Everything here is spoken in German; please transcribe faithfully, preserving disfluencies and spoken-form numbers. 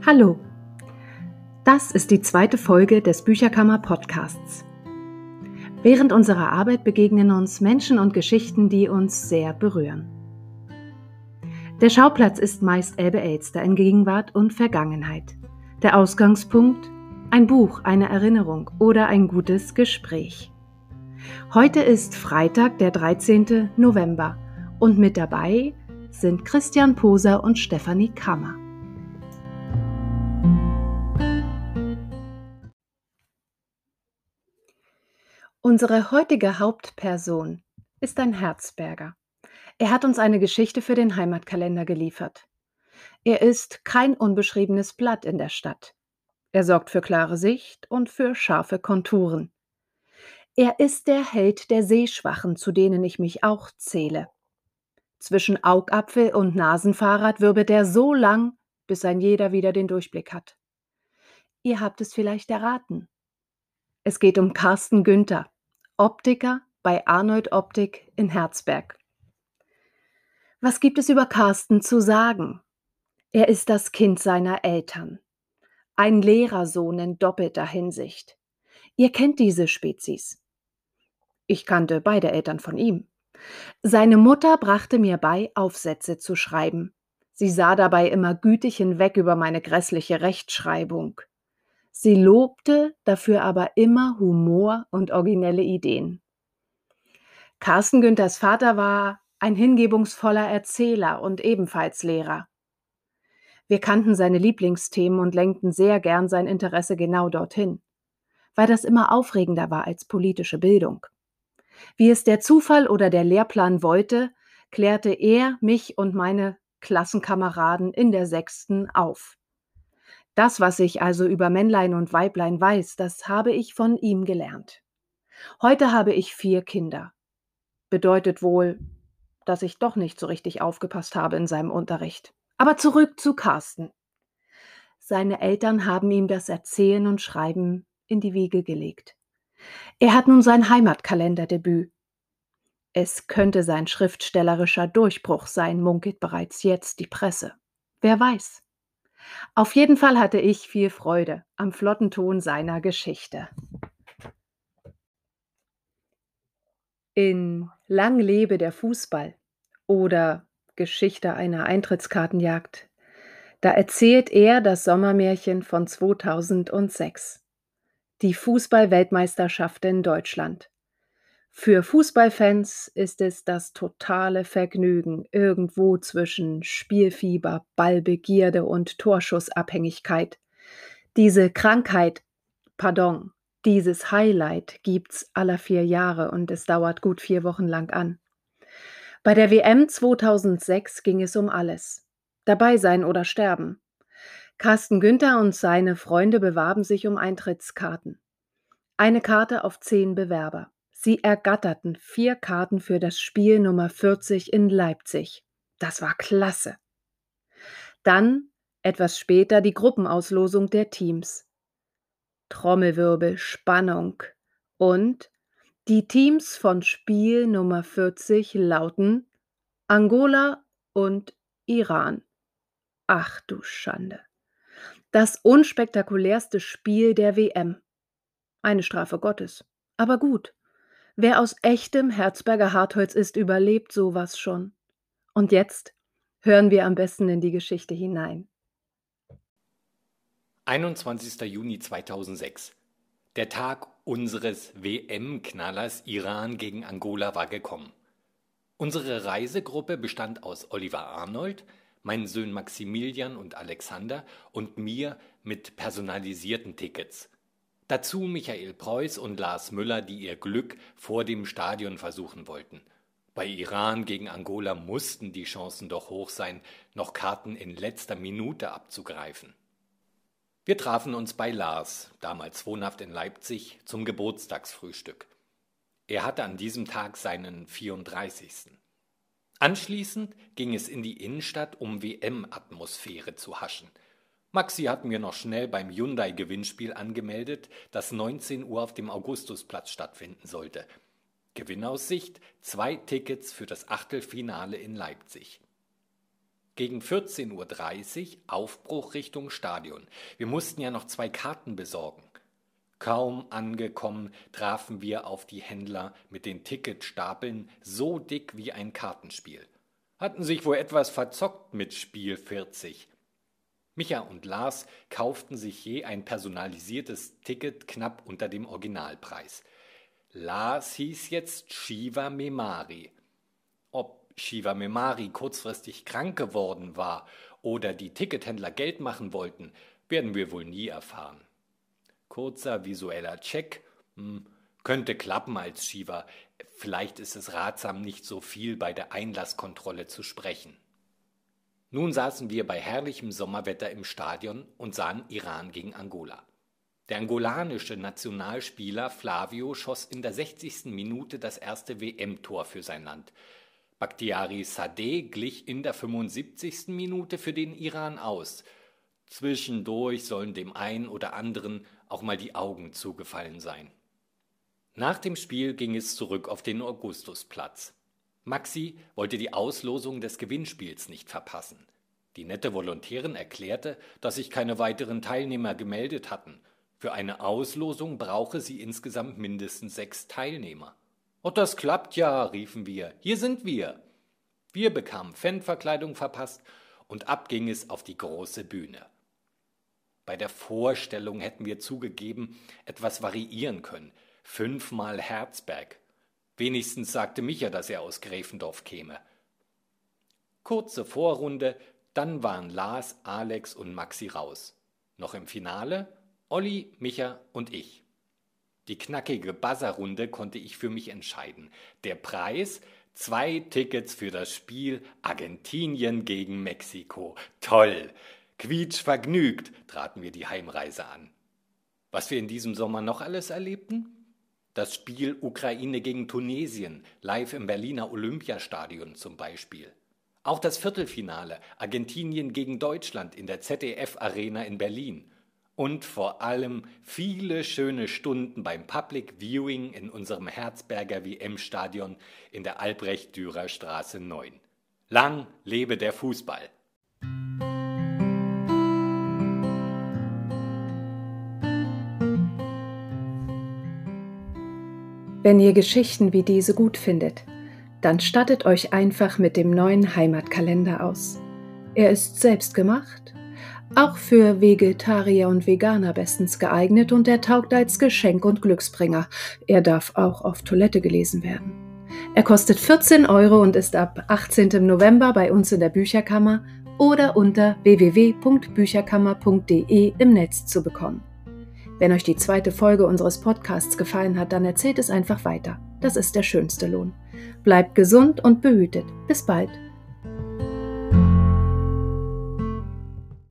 Hallo, das ist die zweite Folge des Bücherkammer-Podcasts. Während unserer Arbeit begegnen uns Menschen und Geschichten, die uns sehr berühren. Der Schauplatz ist meist Elbe-Elster in Gegenwart und Vergangenheit. Der Ausgangspunkt: ein Buch, eine Erinnerung oder ein gutes Gespräch. Heute ist Freitag, der dreizehnte November und mit dabei sind Christian Poser und Stefanie Kammer. Unsere heutige Hauptperson ist ein Herzberger. Er hat uns eine Geschichte für den Heimatkalender geliefert. Er ist kein unbeschriebenes Blatt in der Stadt. Er sorgt für klare Sicht und für scharfe Konturen. Er ist der Held der Sehschwachen, zu denen ich mich auch zähle. Zwischen Augapfel und Nasenfahrrad wirbelt er so lang, bis ein jeder wieder den Durchblick hat. Ihr habt es vielleicht erraten. Es geht um Carsten Günther, Optiker bei Arnold Optik in Herzberg. Was gibt es über Carsten zu sagen? Er ist das Kind seiner Eltern. Ein Lehrersohn in doppelter Hinsicht. Ihr kennt diese Spezies. Ich kannte beide Eltern von ihm. Seine Mutter brachte mir bei, Aufsätze zu schreiben. Sie sah dabei immer gütig hinweg über meine grässliche Rechtschreibung. Sie lobte dafür aber immer Humor und originelle Ideen. Carsten Günthers Vater war ein hingebungsvoller Erzähler und ebenfalls Lehrer. Wir kannten seine Lieblingsthemen und lenkten sehr gern sein Interesse genau dorthin, weil das immer aufregender war als politische Bildung. Wie es der Zufall oder der Lehrplan wollte, klärte er mich und meine Klassenkameraden in der sechsten auf. Das, was ich also über Männlein und Weiblein weiß, das habe ich von ihm gelernt. Heute habe ich vier Kinder. Bedeutet wohl, dass ich doch nicht so richtig aufgepasst habe in seinem Unterricht. Aber zurück zu Carsten. Seine Eltern haben ihm das Erzählen und Schreiben in die Wiege gelegt. Er hat nun sein Heimatkalenderdebüt. Es könnte sein schriftstellerischer Durchbruch sein, munkelt bereits jetzt die Presse. Wer weiß. Auf jeden Fall hatte ich viel Freude am flotten Ton seiner Geschichte. In Lang lebe der Fußball oder Geschichte einer Eintrittskartenjagd, da erzählt er das Sommermärchen von zweitausendsechs. Die Fußball-Weltmeisterschaft in Deutschland. Für Fußballfans ist es das totale Vergnügen, irgendwo zwischen Spielfieber, Ballbegierde und Torschussabhängigkeit. Diese Krankheit, pardon, dieses Highlight gibt's aller vier Jahre und es dauert gut vier Wochen lang an. Bei der W M zweitausendsechs ging es um alles. Dabei sein oder sterben. Carsten Günther und seine Freunde bewarben sich um Eintrittskarten. Eine Karte auf zehn Bewerber. Sie ergatterten vier Karten für das Spiel Nummer vierzig in Leipzig. Das war klasse. Dann, etwas später, die Gruppenauslosung der Teams. Trommelwirbel, Spannung. Und die Teams von Spiel Nummer vierzig lauten Angola und Iran. Ach du Schande. Das unspektakulärste Spiel der W M. Eine Strafe Gottes. Aber gut. Wer aus echtem Herzberger Hartholz ist, überlebt sowas schon. Und jetzt hören wir am besten in die Geschichte hinein. einundzwanzigster Juni zweitausendsechs. Der Tag unseres W M-Knallers Iran gegen Angola war gekommen. Unsere Reisegruppe bestand aus Oliver Arnold, meinen Söhnen Maximilian und Alexander und mir mit personalisierten Tickets. Dazu Michael Preuß und Lars Müller, die ihr Glück vor dem Stadion versuchen wollten. Bei Iran gegen Angola mussten die Chancen doch hoch sein, noch Karten in letzter Minute abzugreifen. Wir trafen uns bei Lars, damals wohnhaft in Leipzig, zum Geburtstagsfrühstück. Er hatte an diesem Tag seinen vierunddreißigsten Anschließend ging es in die Innenstadt, um W M-Atmosphäre zu haschen. Maxi hat mir noch schnell beim Hyundai-Gewinnspiel angemeldet, das neunzehn Uhr auf dem Augustusplatz stattfinden sollte. Gewinnaussicht: zwei Tickets für das Achtelfinale in Leipzig. Gegen vierzehn Uhr dreißig Aufbruch Richtung Stadion. Wir mussten ja noch zwei Karten besorgen. Kaum angekommen, trafen wir auf die Händler mit den Ticketstapeln so dick wie ein Kartenspiel. Hatten sich wohl etwas verzockt mit Spiel vierzig. Micha und Lars kauften sich je ein personalisiertes Ticket knapp unter dem Originalpreis. Lars hieß jetzt Shiva Memari. Ob Shiva Memari kurzfristig krank geworden war oder die Tickethändler Geld machen wollten, werden wir wohl nie erfahren. Kurzer visueller Check, hm, könnte klappen als Shiva. Vielleicht ist es ratsam, nicht so viel bei der Einlasskontrolle zu sprechen. Nun saßen wir bei herrlichem Sommerwetter im Stadion und sahen Iran gegen Angola. Der angolanische Nationalspieler Flavio schoss in der sechzigsten Minute das erste W M-Tor für sein Land. Bakhtiari Sadeh glich in der fünfundsiebzigsten Minute für den Iran aus. Zwischendurch sollen dem einen oder anderen auch mal die Augen zugefallen sein. Nach dem Spiel ging es zurück auf den Augustusplatz. Maxi wollte die Auslosung des Gewinnspiels nicht verpassen. Die nette Volontärin erklärte, dass sich keine weiteren Teilnehmer gemeldet hatten. Für eine Auslosung brauche sie insgesamt mindestens sechs Teilnehmer. »Oh, das klappt ja«, riefen wir, »hier sind wir.« Wir bekamen Fanverkleidung verpasst und ab ging es auf die große Bühne. Bei der Vorstellung hätten wir zugegeben etwas variieren können. Fünfmal Herzberg. Wenigstens sagte Micha, dass er aus Gräfendorf käme. Kurze Vorrunde, dann waren Lars, Alex und Maxi raus. Noch im Finale Olli, Micha und ich. Die knackige Buzzerrunde konnte ich für mich entscheiden. Der Preis: zwei Tickets für das Spiel Argentinien gegen Mexiko. Toll! Quietschvergnügt traten wir die Heimreise an. Was wir in diesem Sommer noch alles erlebten? Das Spiel Ukraine gegen Tunesien, live im Berliner Olympiastadion zum Beispiel. Auch das Viertelfinale Argentinien gegen Deutschland in der Z D F-Arena in Berlin. Und vor allem viele schöne Stunden beim Public Viewing in unserem Herzberger W M-Stadion in der Albrecht-Dürer-Straße neun. Lang lebe der Fußball! Wenn ihr Geschichten wie diese gut findet, dann stattet euch einfach mit dem neuen Heimatkalender aus. Er ist selbst gemacht, auch für Vegetarier und Veganer bestens geeignet und er taugt als Geschenk und Glücksbringer. Er darf auch auf Toilette gelesen werden. Er kostet vierzehn Euro und ist ab achtzehnten November bei uns in der Bücherkammer oder unter w w w punkt bücherkammer punkt d e im Netz zu bekommen. Wenn euch die zweite Folge unseres Podcasts gefallen hat, dann erzählt es einfach weiter. Das ist der schönste Lohn. Bleibt gesund und behütet. Bis bald.